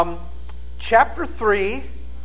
Chapter 3,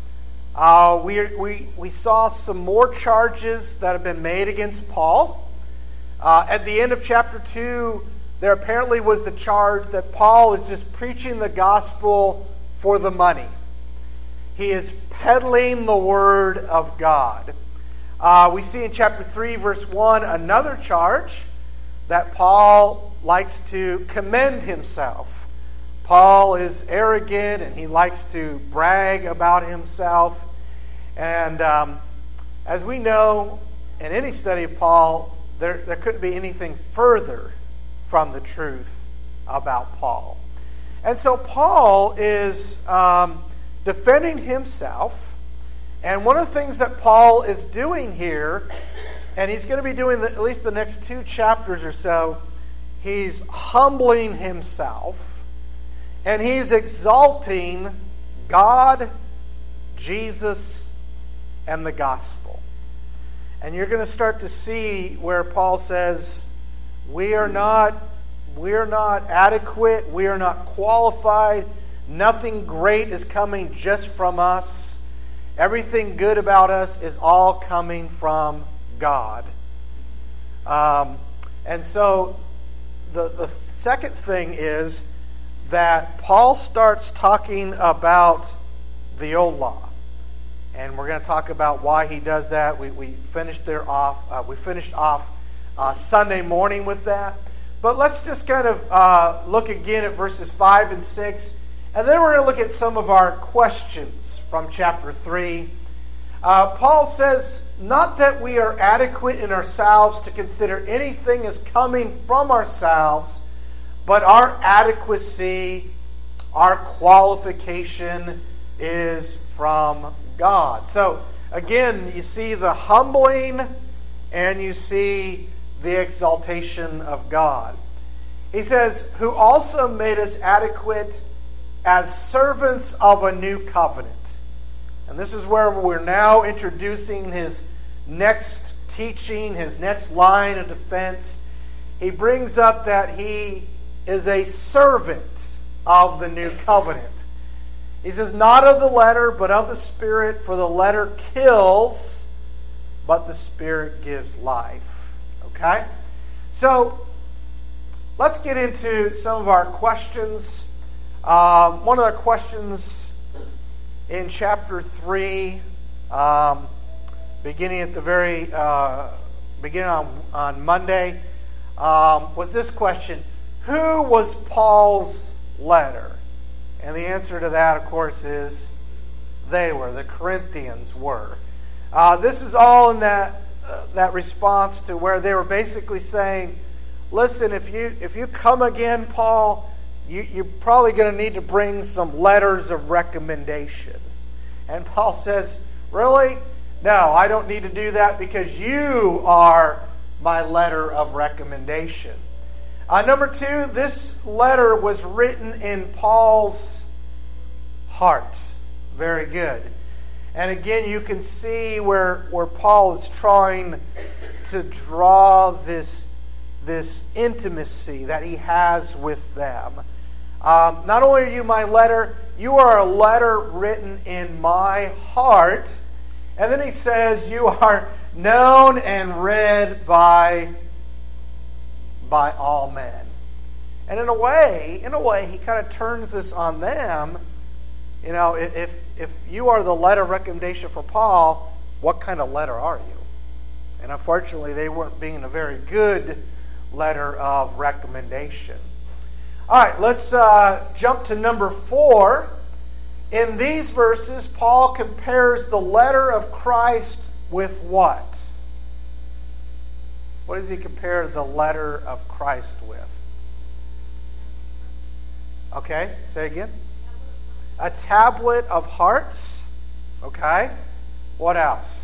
we saw some more charges that have been made against Paul. At the end of chapter 2, there apparently was the charge that Paul is just preaching the gospel for the money. He is peddling the word of God. We see in chapter 3, verse 1, another charge that Paul likes to commend himself. Paul is arrogant and he likes to brag about himself. And as we know, in any study of Paul, there couldn't be anything further from the truth about Paul. And so Paul is defending himself. And one of the things that Paul is doing here, and he's going to be doing at least the next 2 chapters or so, he's humbling himself. And he's exalting God, Jesus, and the gospel. And you're going to start to see where Paul says, we are not adequate, we are not qualified, nothing great is coming just from us. Everything good about us is all coming from God. And so the second thing is that Paul starts talking about the old law. And we're going to talk about why he does that. We finished off Sunday morning with that. But let's just kind of look again at verses 5 and 6. And then we're going to look at some of our questions from chapter 3. Paul says, not that we are adequate in ourselves to consider anything as coming from ourselves, but our adequacy, our qualification is from God. So, again, you see the humbling and you see the exaltation of God. He says, who also made us adequate as servants of a new covenant. And this is where we're now introducing his next teaching, his next line of defense. He brings up that he is a servant of the new covenant. He says, not of the letter, but of the Spirit, for the letter kills, but the Spirit gives life. Okay? So, let's get into some of our questions. One of the questions in chapter 3, beginning at the very beginning on Monday, was this question: who was Paul's letter? And the answer to that, of course, is they were. The Corinthians were. This is all in that response to where they were basically saying, listen, if you come again, Paul, you're probably going to need to bring some letters of recommendation. And Paul says, really? No, I don't need to do that because you are my letter of recommendation. Number 2, this letter was written in Paul's heart. Very good. And again, you can see where Paul is trying to draw this intimacy that he has with them. Not only are you my letter, you are a letter written in my heart. And then he says, you are known and read by all men. And in a way, he kind of turns this on them. You know, if you are the letter of recommendation for Paul, what kind of letter are you? And unfortunately, they weren't being a very good letter of recommendation. All right, let's jump to number 4. In these verses, Paul compares the letter of Christ with what? What does he compare the letter of Christ with? Okay, say again. A tablet of hearts. Okay. What else?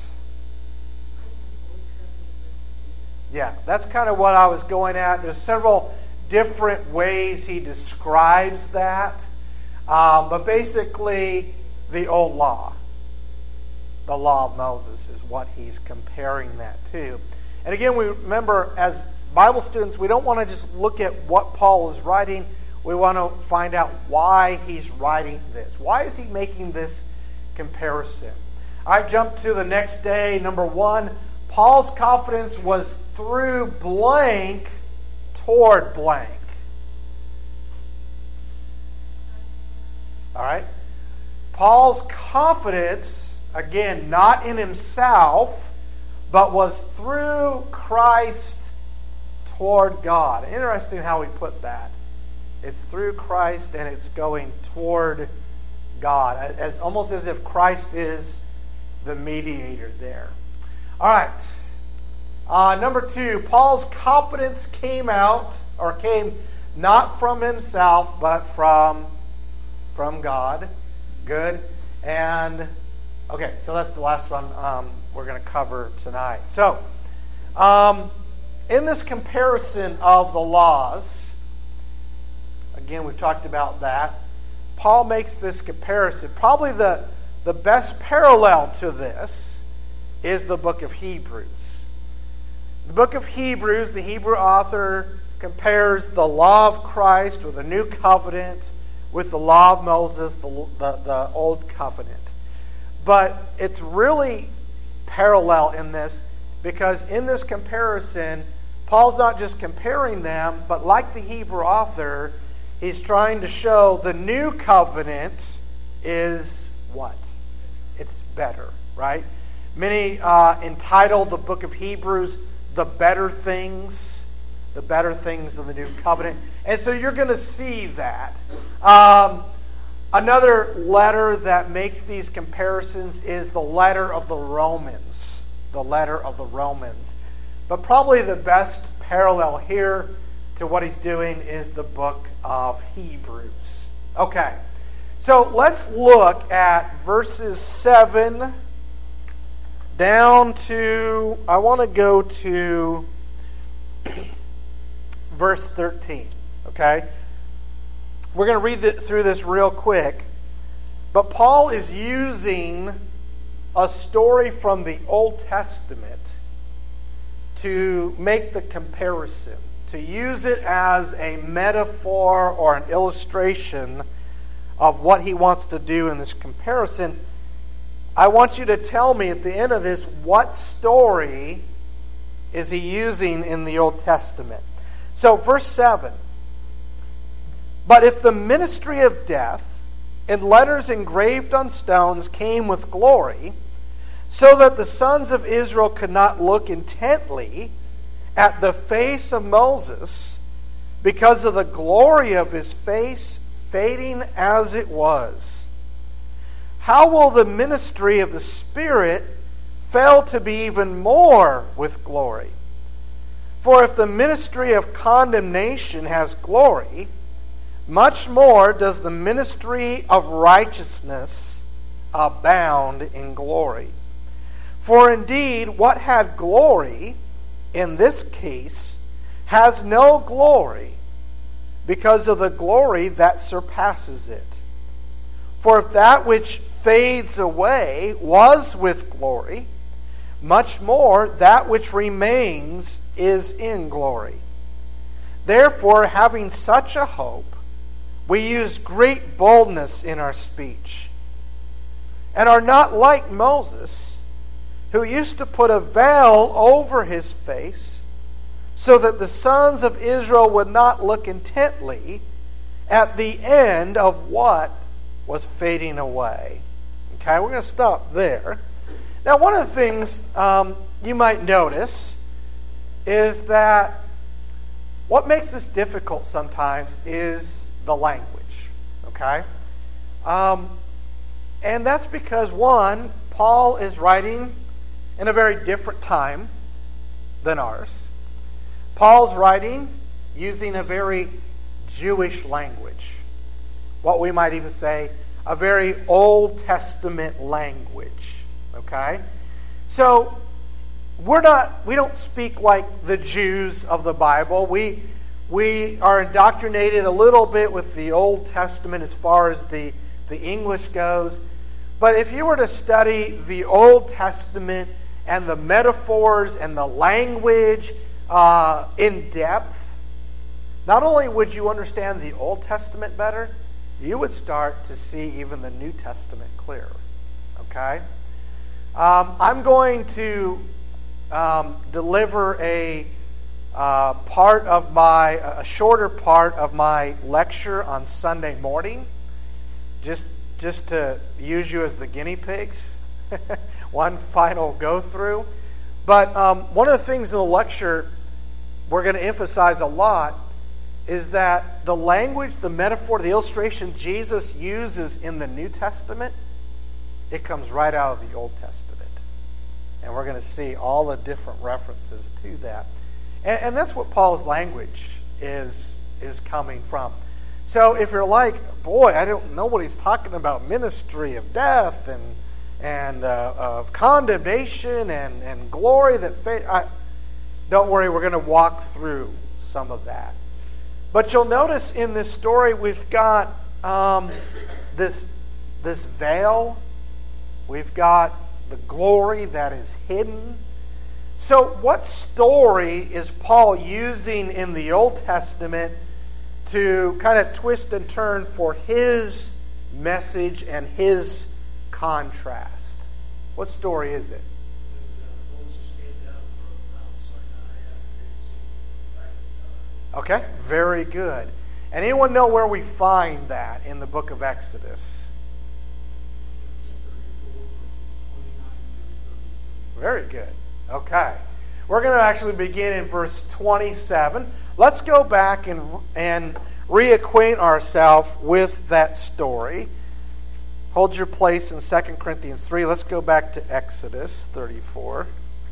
Yeah, that's kind of what I was going at. There's several different ways he describes that. But basically, the old law. The law of Moses is what he's comparing that to. And again, we remember, as Bible students, we don't want to just look at what Paul is writing. we want to find out why he's writing this. Why is he making this comparison? I jump to the next day. Number 1, Paul's confidence was through blank toward blank. All right? Paul's confidence, again, not in himself, but was through Christ toward God. Interesting how we put that. It's through Christ and it's going toward God, as almost as if Christ is the mediator there. All right. Number 2, Paul's confidence came not from himself, but from God. Good. And okay, so that's the last one we're going to cover tonight. So, in this comparison of the laws, again, we've talked about that. Paul makes this comparison. Probably the best parallel to this is the book of Hebrews. The book of Hebrews, the Hebrew author compares the law of Christ or the new covenant with the law of Moses, the old covenant. But it's really parallel in this because in this comparison, Paul's not just comparing them, but like the Hebrew author, he's trying to show the new covenant is what? It's better, right? Many entitled the book of Hebrews, the better things of the new covenant. And so you're going to see that. Another letter that makes these comparisons is the letter of the Romans. The letter of the Romans. But probably the best parallel here to what he's doing is the book of Hebrews. Okay, so let's look at verses 7 down to, I want to go to verse 13, okay? We're going to read through this real quick, but Paul is using a story from the Old Testament to make the comparison, to use it as a metaphor or an illustration of what he wants to do in this comparison. I want you to tell me at the end of this, what story is he using in the Old Testament? So, verse 7. But if the ministry of death in letters engraved on stones came with glory, so that the sons of Israel could not look intently at the face of Moses because of the glory of his face fading as it was, how will the ministry of the Spirit fail to be even more with glory? For if the ministry of condemnation has glory, much more does the ministry of righteousness abound in glory. For indeed, what had glory in this case has no glory because of the glory that surpasses it. For if that which fades away was with glory, much more that which remains is in glory. Therefore, having such a hope, we use great boldness in our speech, and are not like Moses, who used to put a veil over his face, so that the sons of Israel would not look intently at the end of what was fading away. Okay, we're going to stop there. Now, one of the things you might notice is that what makes this difficult sometimes is the language. Okay? And that's because, one, Paul is writing in a very different time than ours. Paul's writing using a very Jewish language. What we might even say, a very Old Testament language. Okay? So, we don't speak like the Jews of the Bible. We are indoctrinated a little bit with the Old Testament as far as the English goes. But if you were to study the Old Testament and the metaphors and the language in depth, not only would you understand the Old Testament better, you would start to see even the New Testament clearer. Okay? I'm going to deliver a shorter part of my lecture on Sunday morning, just to use you as the guinea pigs. One final go through. But one of the things in the lecture we're going to emphasize a lot is that the language, the metaphor, the illustration Jesus uses in the New Testament, it comes right out of the Old Testament. And we're going to see all the different references to that. And that's what Paul's language is coming from. So if you're like, boy, I don't know what he's talking about, ministry of death and of condemnation and glory that don't worry, we're going to walk through some of that. But you'll notice in this story we've got this veil. We've got the glory that is hidden. So what story is Paul using in the Old Testament to kind of twist and turn for his message and his contrast? What story is it? Okay, very good. And anyone know where we find that in the book of Exodus? Very good. Okay. We're going to actually begin in verse 27. Let's go back and reacquaint ourselves with that story. Hold your place in 2 Corinthians 3. Let's go back to Exodus 34.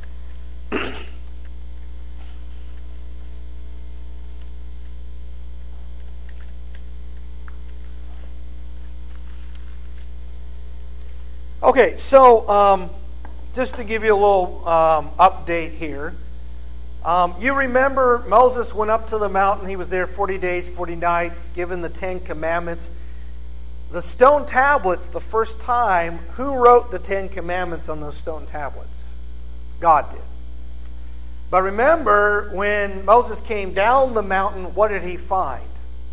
Okay, so just to give you a little update here. You remember Moses went up to the mountain. He was there 40 days, 40 nights, given the 10 Commandments. The stone tablets, the first time, who wrote the 10 Commandments on those stone tablets? God did. But remember, when Moses came down the mountain, what did he find?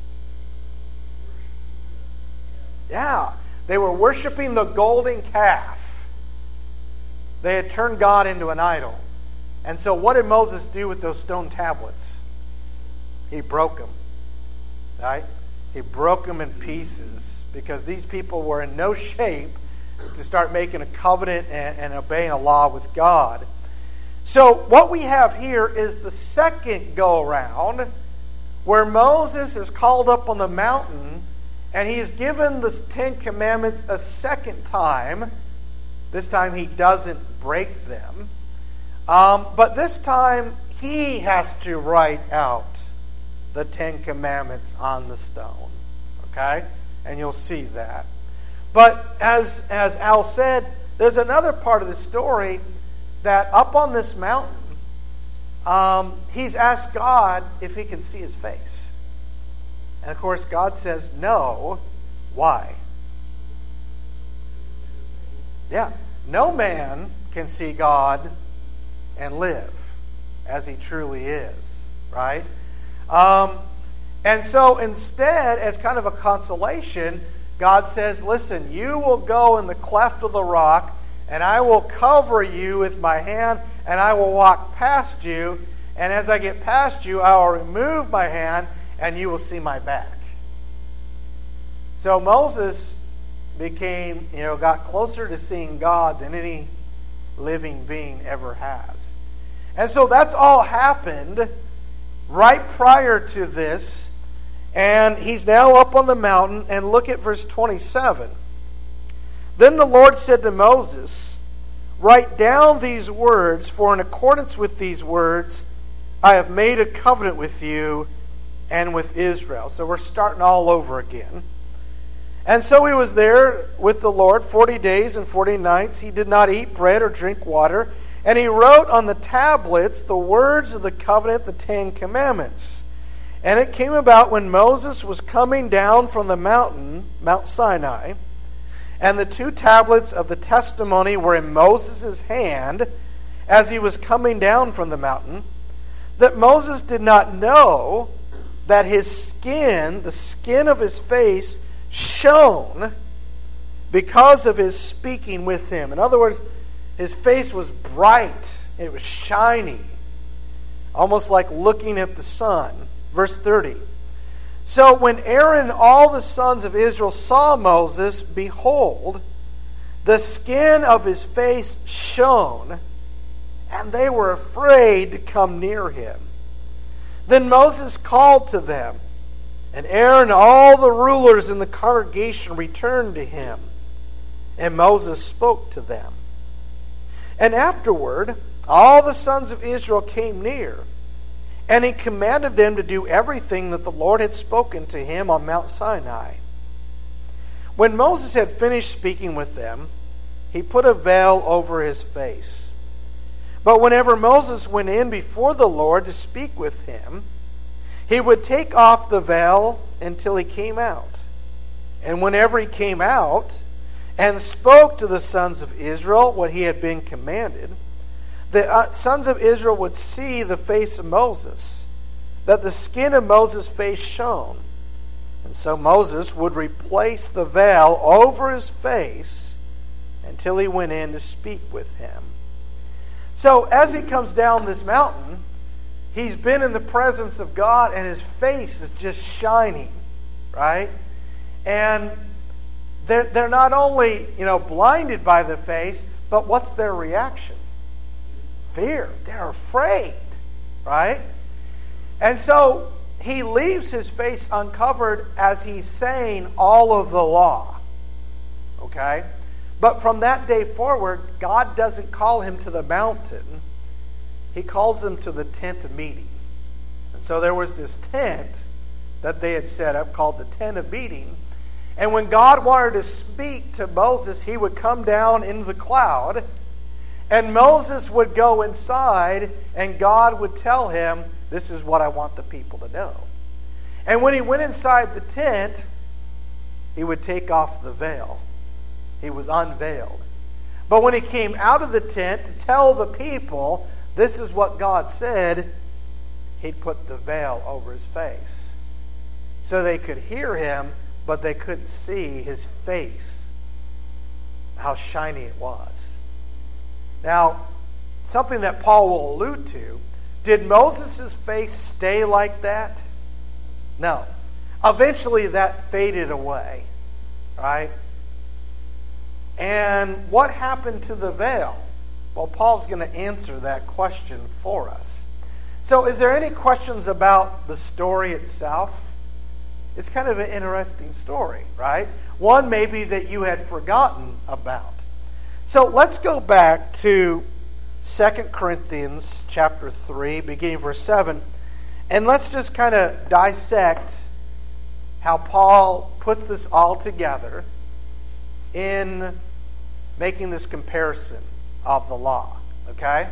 Yeah, they were worshiping the golden calf. They had turned God into an idol. And so what did Moses do with those stone tablets? He broke them. Right? He broke them in pieces because these people were in no shape to start making a covenant and obeying a law with God. So what we have here is the second go-around where Moses is called up on the mountain and he is given the 10 Commandments a second time. This time he doesn't break them. But this time he has to write out the 10 Commandments on the stone. Okay? And you'll see that. But as Al said, there's another part of the story that up on this mountain, he's asked God if he can see his face. And of course God says no. Why? Yeah. No man can see God and live as he truly is. Right? And so instead, as kind of a consolation, God says, listen, you will go in the cleft of the rock, and I will cover you with my hand, and I will walk past you. And as I get past you, I will remove my hand, and you will see my back. So Moses got closer to seeing God than any living being ever has. And so that's all happened right prior to this. And he's now up on the mountain, and look at verse 27. Then the Lord said to Moses, write down these words, for in accordance with these words, I have made a covenant with you and with Israel. So we're starting all over again. And so he was there with the Lord 40 days and 40 nights. He did not eat bread or drink water. And he wrote on the tablets the words of the covenant, the 10 Commandments. And it came about when Moses was coming down from the mountain, Mount Sinai, and the 2 tablets of the testimony were in Moses' hand as he was coming down from the mountain, that Moses did not know that his skin, the skin of his face, shone because of his speaking with him. In other words, his face was bright. It was shiny. Almost like looking at the sun. Verse 30. So when Aaron and all the sons of Israel saw Moses, behold, the skin of his face shone, and they were afraid to come near him. Then Moses called to them, and Aaron and all the rulers in the congregation returned to him, and Moses spoke to them. And afterward, all the sons of Israel came near, and he commanded them to do everything that the Lord had spoken to him on Mount Sinai. When Moses had finished speaking with them, he put a veil over his face. But whenever Moses went in before the Lord to speak with him, he would take off the veil until he came out. And whenever he came out and spoke to the sons of Israel what he had been commanded, the sons of Israel would see the face of Moses, that the skin of Moses' face shone. And so Moses would replace the veil over his face until he went in to speak with him. So as he comes down this mountain, he's been in the presence of God and his face is just shining, right? And they're not only, blinded by the face, but what's their reaction? Fear. They're afraid, right? And so he leaves his face uncovered as he's saying all of the law. Okay? But from that day forward, God doesn't call him to the mountain. He calls him to the tent of meeting. And so there was this tent that they had set up called the tent of meeting. And when God wanted to speak to Moses, he would come down into the cloud, and Moses would go inside, and God would tell him, this is what I want the people to know. And when he went inside the tent, he would take off the veil. He was unveiled. But when he came out of the tent to tell the people, this is what God said, he'd put the veil over his face. So they could hear him, but they couldn't see his face, how shiny it was. Now, something that Paul will allude to, did Moses' face stay like that? No. Eventually that faded away, right? And what happened to the veil? Well, Paul's going to answer that question for us. So is there any questions about the story itself? It's kind of an interesting story, right? One maybe that you had forgotten about. So let's go back to 2 Corinthians chapter 3, beginning verse 7, and let's just kind of dissect how Paul puts this all together in making this comparison of the law, okay?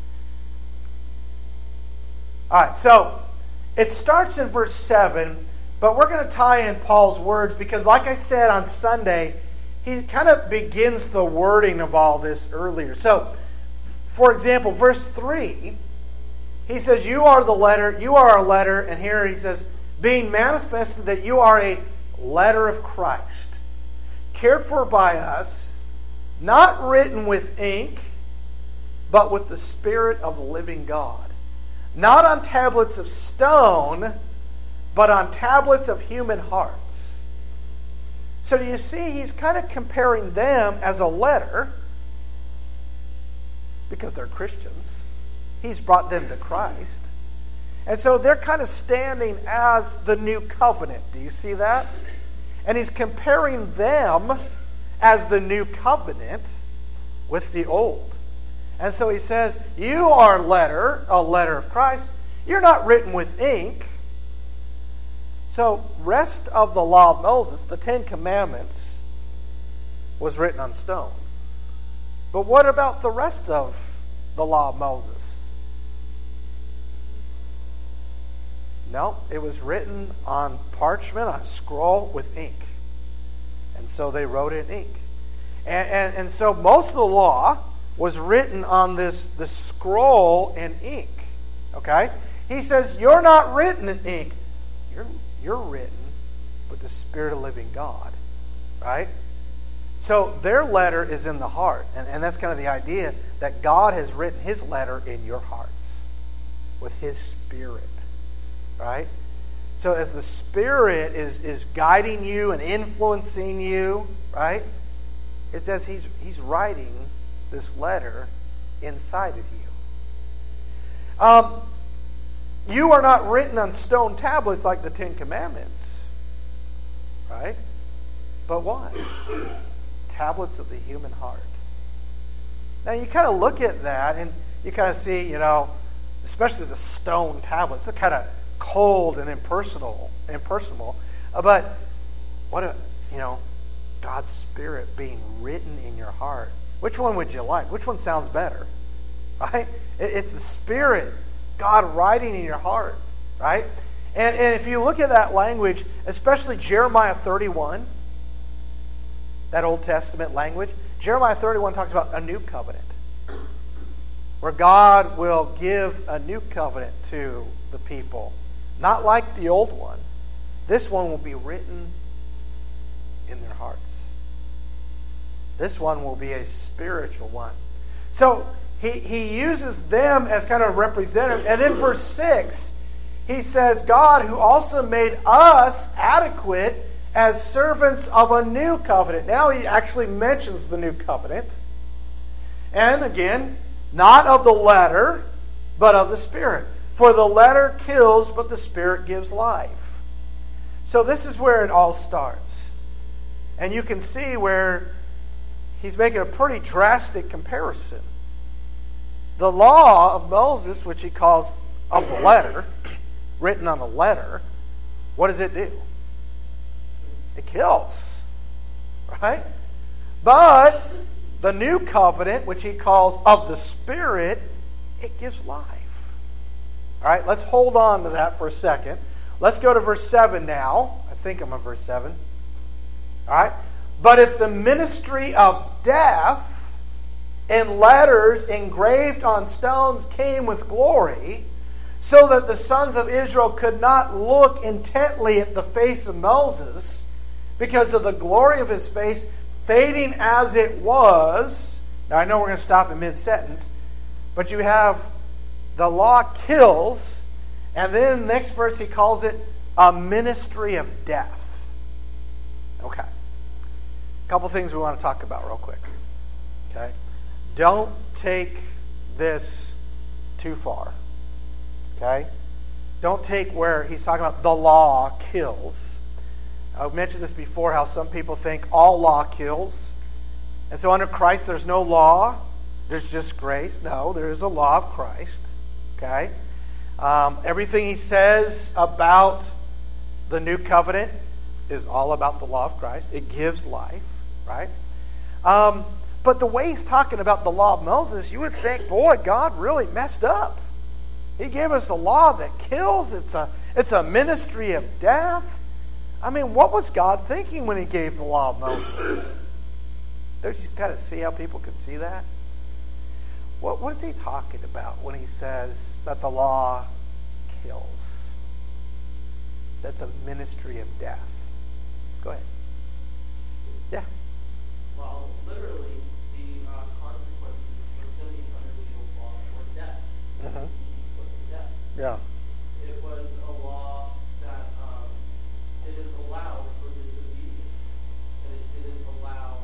All right, so it starts in verse 7, but we're going to tie in Paul's words because, like I said on Sunday, he kind of begins the wording of all this earlier. So, for example, verse 3, he says, you are a letter, and here he says, being manifested that you are a letter of Christ, cared for by us, not written with ink, but with the Spirit of the living God. Not on tablets of stone, but on tablets of human hearts. So do you see, he's kind of comparing them as a letter, because they're Christians. He's brought them to Christ. And so they're kind of standing as the new covenant. Do you see that? And he's comparing them as the new covenant with the old. And so he says, you are a letter of Christ. You're not written with ink. So, rest of the law of Moses, the Ten Commandments, was written on stone. But what about the rest of the law of Moses? No, it was written on parchment, on a scroll with ink. And so they wrote it in ink. And so most of the law was written on this scroll in ink. Okay? He says, you're not written in ink. you're written with the Spirit of living God, right? So their letter is in the heart. And that's kind of the idea that God has written his letter in your hearts with his Spirit, right? So as the Spirit is guiding you and influencing you, right? It's as he's writing this letter inside of you. You are not written on stone tablets like the Ten Commandments, right? But what? Tablets of the human heart. Now you kind of look at that and you kind of see, especially the stone tablets, they're kind of cold and impersonal. But what God's Spirit being written in your heart. Which one would you like? Which one sounds better? Right? It's the Spirit, God writing in your heart, right? And if you look at that language, especially Jeremiah 31, that Old Testament language, Jeremiah 31 talks about a new covenant, where God will give a new covenant to the people. Not like the old one. This one will be written in their hearts. This one will be a spiritual one. So he uses them as kind of representative. And then verse 6, he says, God who also made us adequate as servants of a new covenant. Now he actually mentions the new covenant. And again, not of the letter, but of the Spirit. For the letter kills, but the Spirit gives life. So this is where it all starts. And you can see where he's making a pretty drastic comparison. The law of Moses, which he calls of the letter, written on a letter, what does it do? It kills, right? But the new covenant, which he calls of the Spirit, it gives life. All right, let's hold on to that for a second. Let's go to verse 7 now. I think I'm on verse 7. All right. But if the ministry of death in letters engraved on stones came with glory, so that the sons of Israel could not look intently at the face of Moses, because of the glory of his face, fading as it was. Now I know we're going to stop in mid-sentence, but you have the law kills, and then the next verse he calls it a ministry of death. Okay. A couple things we want to talk about real quick. Okay? Don't take this too far. Okay? Don't take where he's talking about the law kills. I've mentioned this before, how some people think all law kills. And so under Christ there's no law. There's just grace. No, there is a law of Christ. Okay? Everything he says about the new covenant is all about the law of Christ. It gives life. Right? But the way he's talking about the law of Moses, you would think, boy, God really messed up. He gave us a law that kills. It's a ministry of death. I mean, what was God thinking when he gave the law of Moses? Don't you kind of see how people can see that? What is he talking about when he says that the law kills? That's a ministry of death. Go ahead. Yeah. Well, literally, the consequences for sinning under the old law were death. Mm-hmm. Put to death. Yeah. It was a law that didn't allow for disobedience, and it didn't allow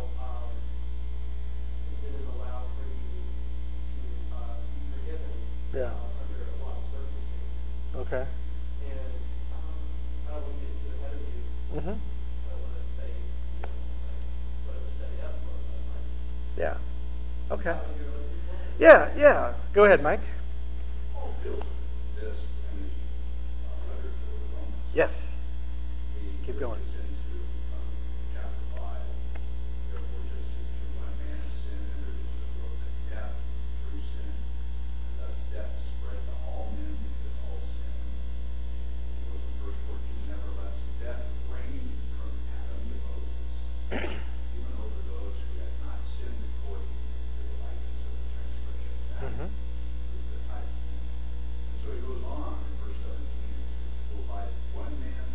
for you to be forgiven. Yeah. Under a lot of circumstances. Okay. And I don't want to get too ahead of you. Mm-hmm. I don't want to say, whatever setting up was. Yeah. Okay. Is that what you're looking for? Yeah. Go ahead, Mike. Paul deals with this in his letter to the Romans. Yes. He Keep going. brings us into chapter 5. Therefore, just as through one man's sin entered into the world, that death through sin, and thus death spread to all men because all sinned. He goes in verse 14, nevertheless, death reigned from Adam to Moses, even over those who had not sinned according to the likeness of the transgression of Adam. Mm-hmm. Who's the type. And so he goes on in verse 17, he says, for by one man's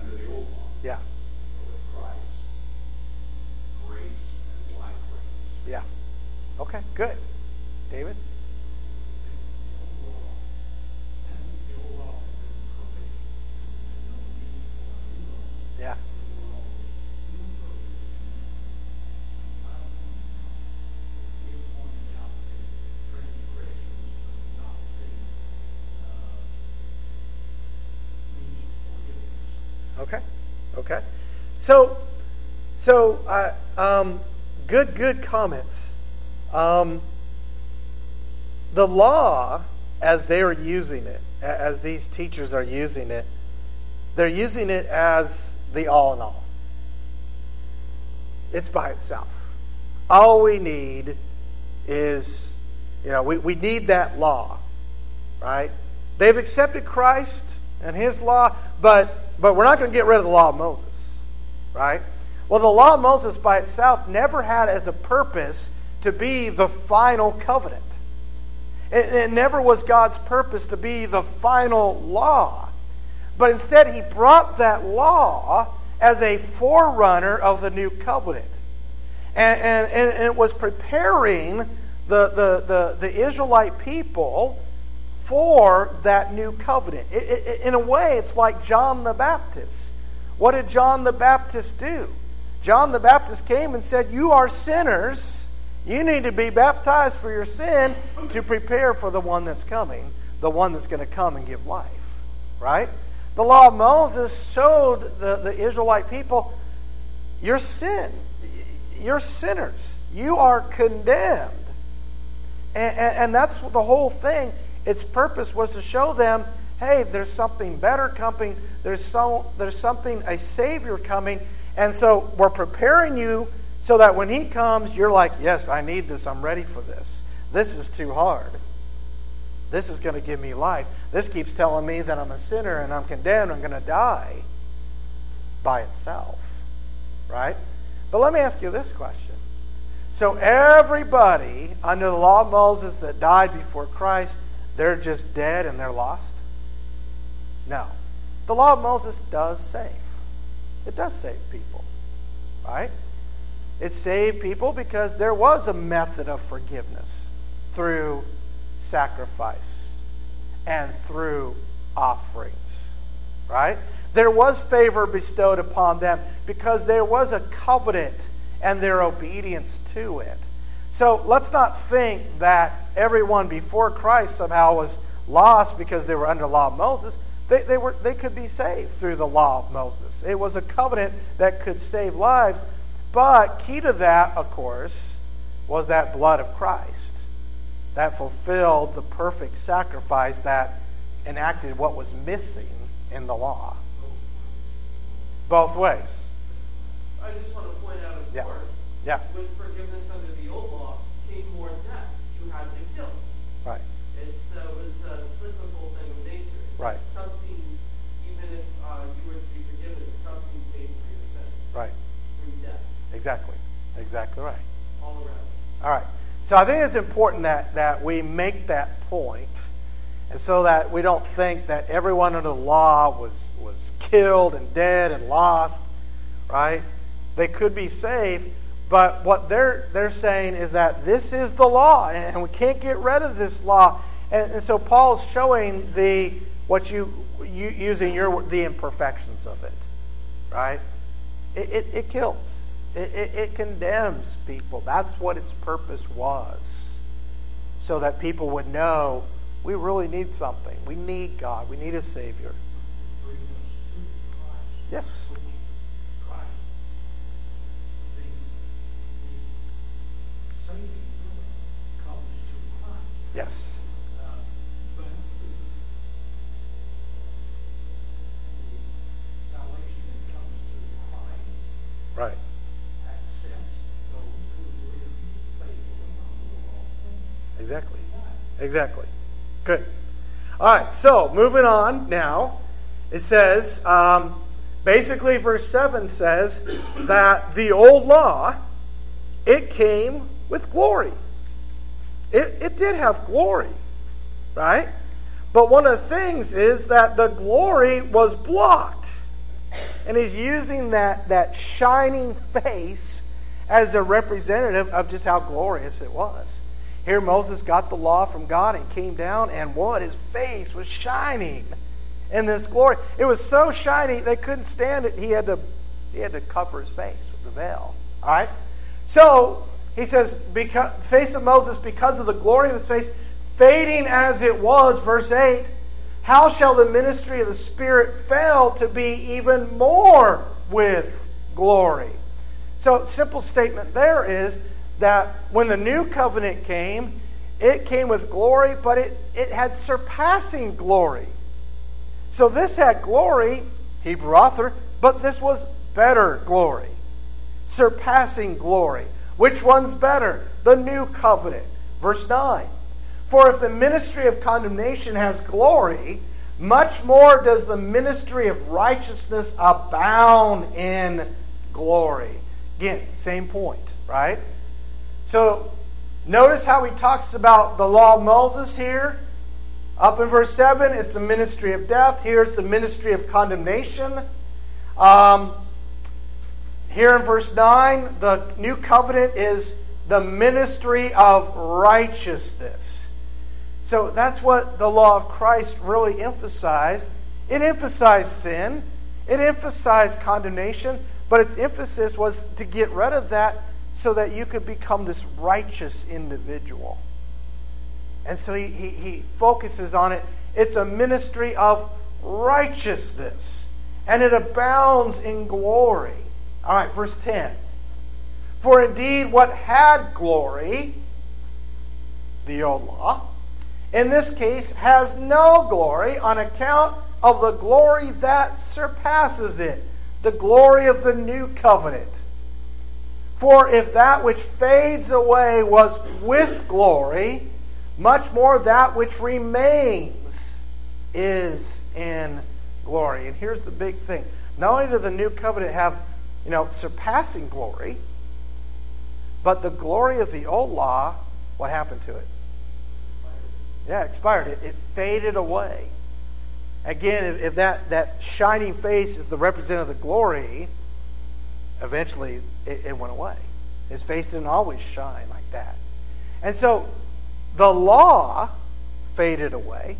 under the old law. Yeah. But with Christ, grace and life reigns. Yeah. Okay, good. David? Yeah. Okay. Okay. So, good comments. The law, as they are using it, as these teachers are using it, they're using it as the all in all. It's by itself. All we need is, we need that law, right? They've accepted Christ and His law, but we're not going to get rid of the law of Moses, right? Well, the law of Moses by itself never had as a purpose to be the final covenant. It never was God's purpose to be the final law. But instead, He brought that law as a forerunner of the new covenant. And it was preparing the Israelite people for that new covenant. In a way, it's like John the Baptist. What did John the Baptist do? John the Baptist came and said, "You are sinners. You need to be baptized for your sin to prepare for the one that's coming, the one that's going to come and give life." Right? The law of Moses showed the Israelite people, you're sin. You're sinners. You are condemned. And that's the whole thing. Its purpose was to show them, hey, there's something better coming. There's something, a Savior coming. And so we're preparing you so that when He comes, you're like, yes, I need this. I'm ready for this. This is too hard. This is going to give me life. This keeps telling me that I'm a sinner and I'm condemned. I'm going to die by itself. Right? But let me ask you this question. So everybody under the law of Moses that died before Christ, they're just dead and they're lost? No. The law of Moses does save. It does save people. Right? It saved people because there was a method of forgiveness through sacrifice and through offerings. Right? There was favor bestowed upon them because there was a covenant and their obedience to it. So let's not think that everyone before Christ somehow was lost because they were under the law of Moses. They could be saved through the law of Moses. It was a covenant that could save lives. But key to that, of course, was that blood of Christ that fulfilled the perfect sacrifice that enacted what was missing in the law. Both ways. I just want to point out, of course, with forgiveness under the old law came more death. You had to kill. Right. It was a cyclical thing of nature. It's right. Like something, even if you were to be forgiven, something paid for your sin. Right. Through death. Exactly. Exactly right. All around. All right. So I think it's important that we make that point, and so that we don't think that everyone under the law was killed and dead and lost, right? They could be saved, but what they're saying is that this is the law, and we can't get rid of this law. And so Paul's showing the imperfections of it, right? It kills. It condemns people. That's what its purpose was. So that people would know we really need something. We need God. We need a Savior. Yes. Yes. Right. Exactly. Exactly. Good. All right, so moving on now. It says, basically verse 7 says that the old law, it came with glory. It did have glory, right? But one of the things is that the glory was blocked. And he's using that shining face as a representative of just how glorious it was. Here Moses got the law from God and came down, and what? His face was shining in this glory. It was so shiny they couldn't stand it. He had to cover his face with the veil. All right? So he says, face of Moses, because of the glory of his face, fading as it was, verse 8, how shall the ministry of the Spirit fail to be even more with glory? So, simple statement there is that when the new covenant came, it came with glory, but it had surpassing glory. So this had glory, Hebrew author, but this was better glory. Surpassing glory. Which one's better? The new covenant. Verse 9. For if the ministry of condemnation has glory, much more does the ministry of righteousness abound in glory. Again, same point, right? So, notice how he talks about the law of Moses here. Up in verse 7, it's the ministry of death. Here it's the ministry of condemnation. Here in verse 9, the new covenant is the ministry of righteousness. So that's what the law of Christ really emphasized. It emphasized sin. It emphasized condemnation. But its emphasis was to get rid of that so that you could become this righteous individual. And so he focuses on it. It's a ministry of righteousness. And it abounds in glory. All right, verse 10. For indeed what had glory, the old law, in this case has no glory on account of the glory that surpasses it. The glory of the new covenant. For if that which fades away was with glory, much more that which remains is in glory. And here's the big thing. Not only does the new covenant have, surpassing glory, but the glory of the old law, what happened to it? Yeah, expired. It faded away. Again, if that shining face is the representative of the glory, eventually it went away. His face didn't always shine like that. And so the law faded away.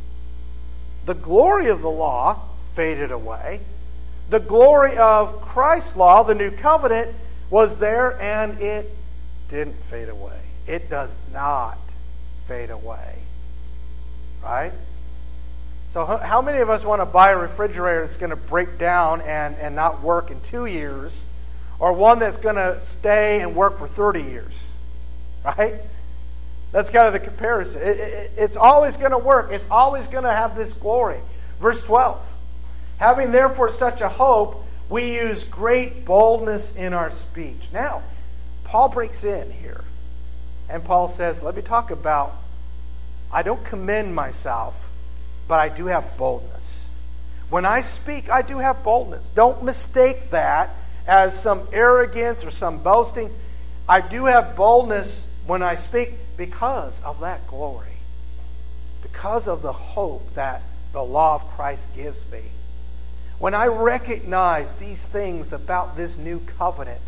The glory of the law faded away. The glory of Christ's law, the new covenant, was there and it didn't fade away. It does not fade away. Right? So how many of us want to buy a refrigerator that's going to break down and not work in 2 years, or one that's going to stay and work for 30 years? Right? That's kind of the comparison. It's always going to work. It's always going to have this glory. Verse 12. Having therefore such a hope, we use great boldness in our speech. Now, Paul breaks in here. And Paul says, let me talk about, I don't commend myself, but I do have boldness. When I speak, I do have boldness. Don't mistake that as some arrogance or some boasting. I do have boldness when I speak because of that glory. Because of the hope that the law of Christ gives me. When I recognize these things about this new covenant,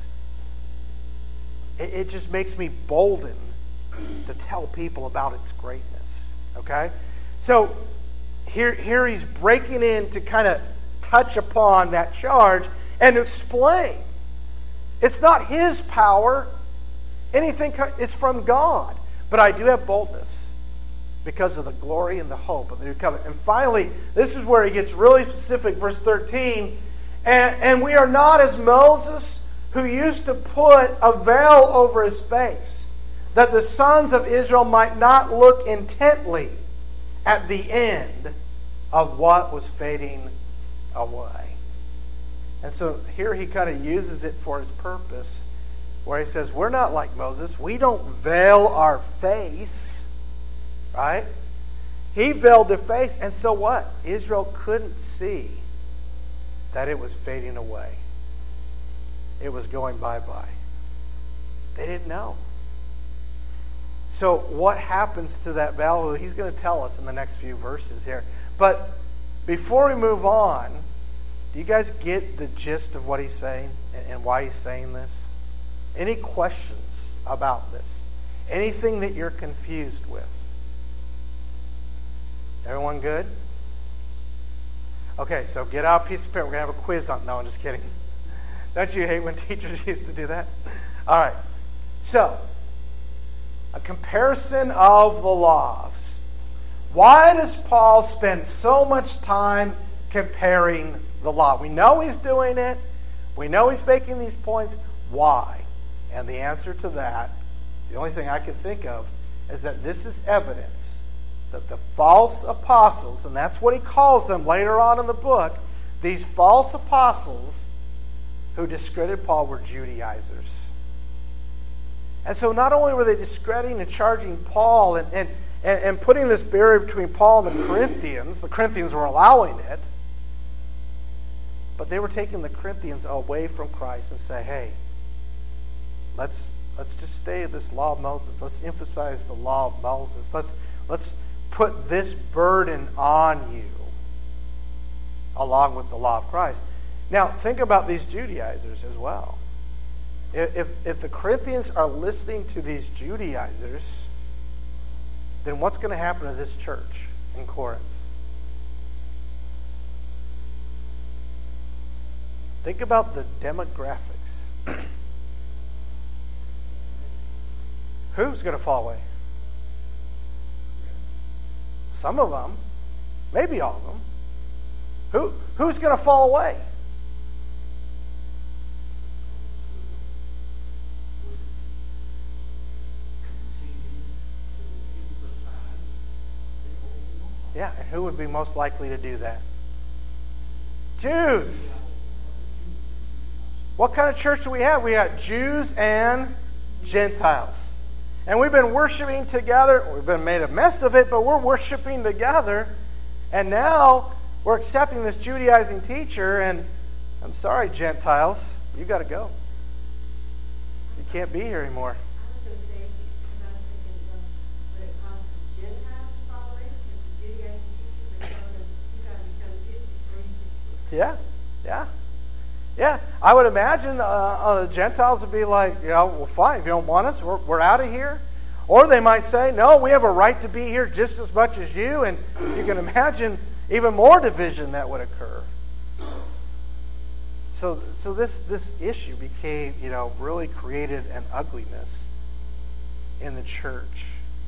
it just makes me bolden to tell people about its greatness. Okay? So, Here he's breaking in to kind of touch upon that charge and explain. It's not his power. Anything is from God. But I do have boldness because of the glory and the hope of the new covenant. And finally, this is where he gets really specific, verse 13. And we are not as Moses, who used to put a veil over his face, that the sons of Israel might not look intently at the end of what was fading away. And so here he kind of uses it for his purpose, where he says, we're not like Moses. We don't veil our face, right? He veiled their face, and so what? Israel couldn't see that it was fading away. It was going bye-bye. They didn't know. So what happens to that veil? He's going to tell us in the next few verses here. But before we move on, Do you guys get the gist of what he's saying and why he's saying this? Any questions about this? Anything that you're confused with? Everyone good? Okay, so get out a piece of paper. We're going to have a quiz on. No, I'm just kidding. Don't you hate when teachers used to do that? All right. So, a comparison of the laws. Why does Paul spend so much time comparing the law? We know he's doing it. We know he's making these points. Why? And the answer to that, the only thing I can think of, is that this is evidence that the false apostles, and that's what he calls them later on in the book, these false apostles who discredited Paul were Judaizers. And so not only were they discrediting and charging Paul and putting this barrier between Paul and the Corinthians were allowing it, but they were taking the Corinthians away from Christ and say, hey, let's just stay at this law of Moses. Let's emphasize the law of Moses. Let's put this burden on you along with the law of Christ. Now, think about these Judaizers as well. If the Corinthians are listening to these Judaizers, then what's going to happen to this church in Corinth? Think about the demographics. Who's going to fall away? Some of them, maybe all of them. Who's going to fall away? Yeah, and who would be most likely to do that? Jews. What kind of church do we have? We got Jews and Gentiles. And we've been worshiping together. We've been made a mess of it, but we're worshiping together. And now we're accepting this Judaizing teacher, and I'm sorry, Gentiles, you got to go. You can't be here anymore. I was going to say, because I was thinking, would it cause the Gentiles to fall away? Because the Judaizing teachers are telling them, you got to become Jews before you can. Yeah, I would imagine the Gentiles would be like, well, fine, if you don't want us, we're out of here. Or they might say, no, we have a right to be here just as much as you. And you can imagine even more division that would occur. So this issue became, really created an ugliness in the church.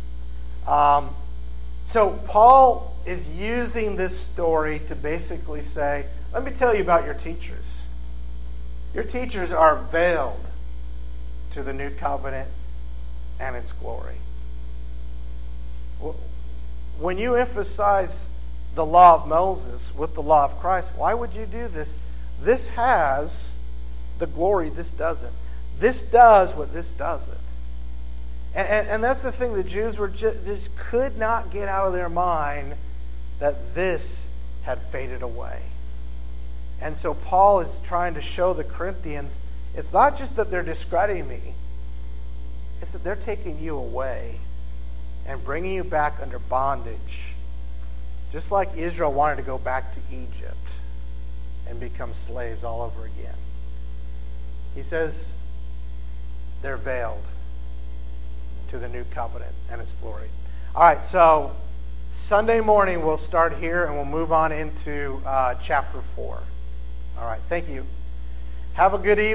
So Paul is using this story to basically say, let me tell you about your teachers. Your teachers are veiled to the new covenant and its glory. When you emphasize the law of Moses with the law of Christ, why would you do this? This has the glory, this doesn't. This does what this doesn't. And that's the thing, the Jews were just could not get out of their mind that this had faded away. And so Paul is trying to show the Corinthians, it's not just that they're discrediting me, it's that they're taking you away and bringing you back under bondage. Just like Israel wanted to go back to Egypt and become slaves all over again. He says they're veiled to the new covenant and its glory. All right, so Sunday morning we'll start here and we'll move on into chapter 4. All right, thank you. Have a good evening.